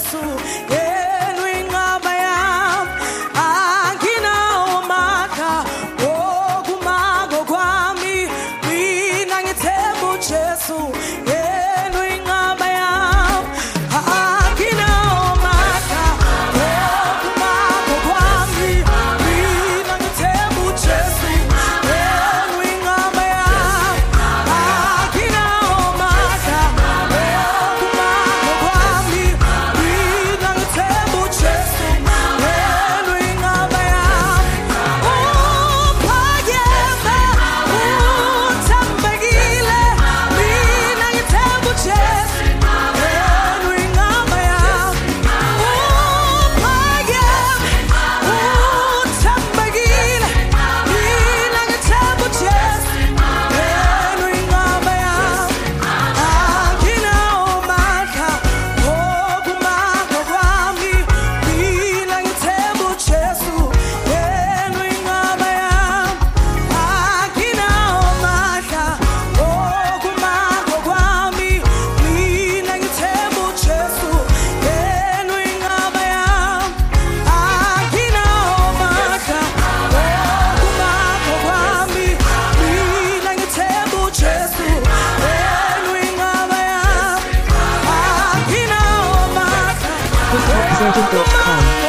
Jesu yenu ingaba yam angina omaka okumago kwami mina ngithemba uJesu yenu ingaba yam angina omaka okumago kwami mina ngithemba uJesu yenu ingaba yam angina omaka okumago kwami mina ngithemba uJesu yenu ingaba yam uphakeme uthembekile mina ngithemba uJesu yenu ingaba yam uphakeme uthembekile mina ngithemba uJesu yenu ingaba yam angina omaka okumago kwami mina ngithemba uJesu yenu ingaba yam angina omaka okumago kwami mina ngithemba uJesu yenu ingaba yam angina omaka okumago kwami mina ngithemba uJesu yenu ingaba yam angina omaka Represented.com.